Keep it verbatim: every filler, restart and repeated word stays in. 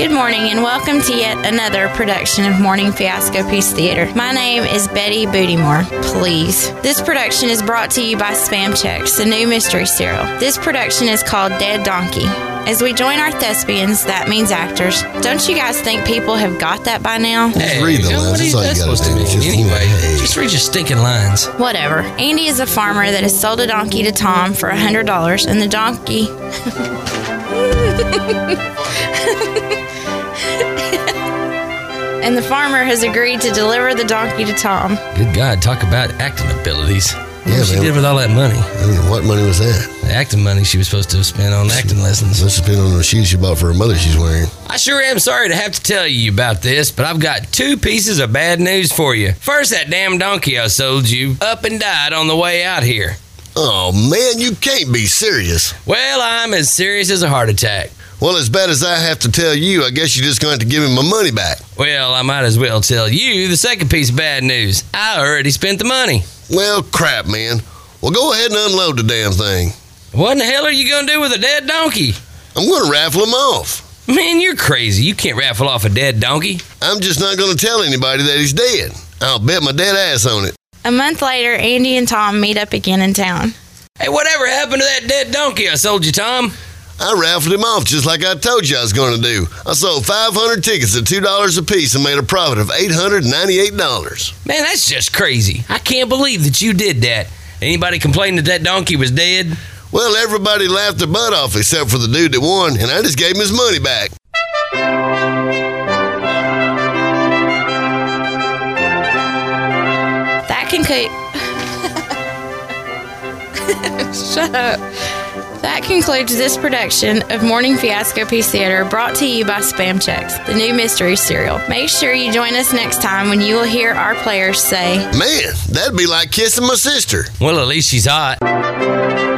Good morning and welcome to yet another production of Morning Fiasco Peace Theater. My name is Betty Bootymore. Please. This production is brought to you by Spam Checks, the new mystery serial. This production is called Dead Donkey. As we join our thespians, that means actors. Don't you guys think people have got that by now? Hey, just read the lines. That's all you gotta do. Just anyway, hey. Just read your stinking lines. Whatever. Andy is a farmer that has sold a donkey to Tom for one hundred dollars, and the donkey... and the farmer has agreed to deliver the donkey to Tom. Good God, talk about acting abilities. Yeah, what she did with all that money? I mean, what money was that? The acting money she was supposed to have spent on acting lessons. Let's spend on the shoes she bought for her mother she's wearing. I sure am sorry to have to tell you about this, but I've got two pieces of bad news for you. First, that damn donkey I sold you up and died on the way out here. Oh, man, you can't be serious. Well, I'm as serious as a heart attack. Well, as bad as I have to tell you, I guess you're just going to have to give me my money back. Well, I might as well tell you the second piece of bad news. I already spent the money. Well, crap, man. Well, go ahead and unload the damn thing. What in the hell are you going to do with a dead donkey? I'm going to raffle him off. Man, you're crazy. You can't raffle off a dead donkey. I'm just not going to tell anybody that he's dead. I'll bet my dead ass on it. A month later, Andy and Tom meet up again in town. Hey, whatever happened to that dead donkey I sold you, Tom? I raffled him off just like I told you I was going to do. I sold five hundred tickets at two dollars a piece and made a profit of eight hundred ninety-eight dollars. Man, that's just crazy. I can't believe that you did that. Anybody complained that that donkey was dead? Well, everybody laughed their butt off except for the dude that won, and I just gave him his money back. That concludes... Shut up. That concludes this production of Morning Fiasco Peace Theater, brought to you by Spam Checks, the new mystery serial. Make sure you join us next time when you will hear our players say, Man, that'd be like kissing my sister. Well, at least she's hot.